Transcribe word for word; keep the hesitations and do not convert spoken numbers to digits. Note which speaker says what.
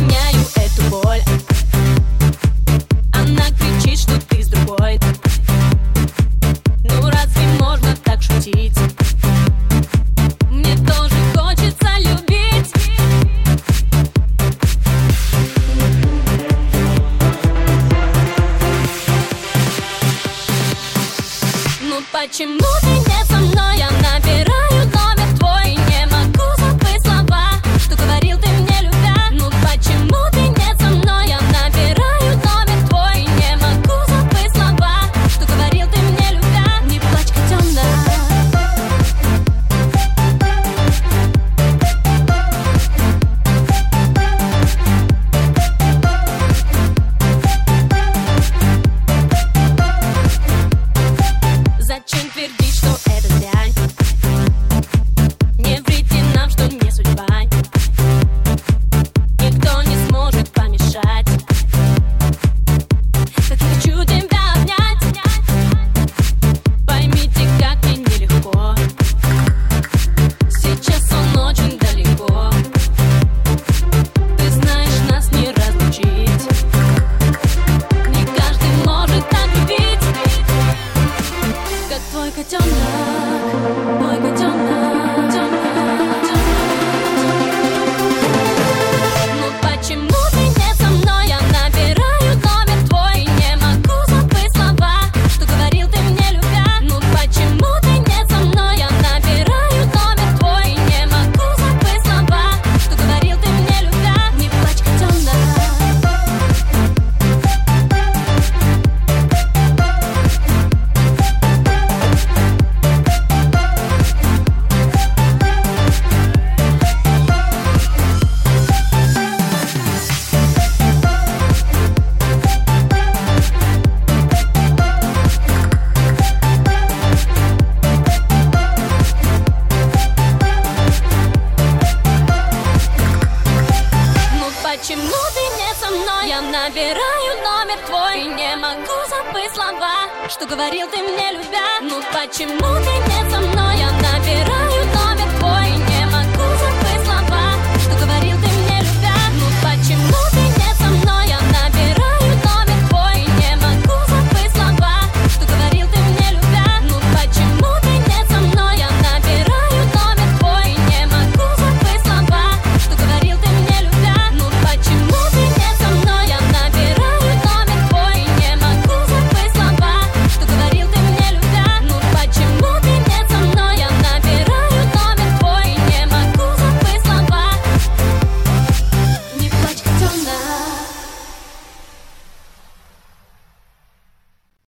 Speaker 1: причиняю эту боль. Она кричит, что ты с другой. Ну разве можно так шутить? Мне тоже хочется любить. Ну почему ты не со мной? Я набираю номер твой, не могу забыть слова, что говорил ты мне, любя. Ну почему ты не со мной? Я набираю номер твой, не могу забыть слова, что говорил ты мне, любя. Не плачь, котёнок. Зачем твердить, что это дрянь? Не врите нам, что не судьба. Никто не сможет помешать. Как я хочу тебя обнять. Поймите, как мне нелегко. Сейчас он очень далеко. Ты знаешь, нас не разлучить. Не каждый может так любить, как твой котенок, мой котенок. Ну почему ты не со мной? Я набираю номер твой, не могу забыть слова, что говорил ты мне, любя. Ну почему ты не со мной? Я набираю номер твой, не могу забыть слова, что говорил ты мне, любя. Не плачь, котенок. Почему ты не со мной? Я набираю номер твой, не могу забыть слова, что говорил ты мне, любя. Ну почему ты не со мной? Я набираю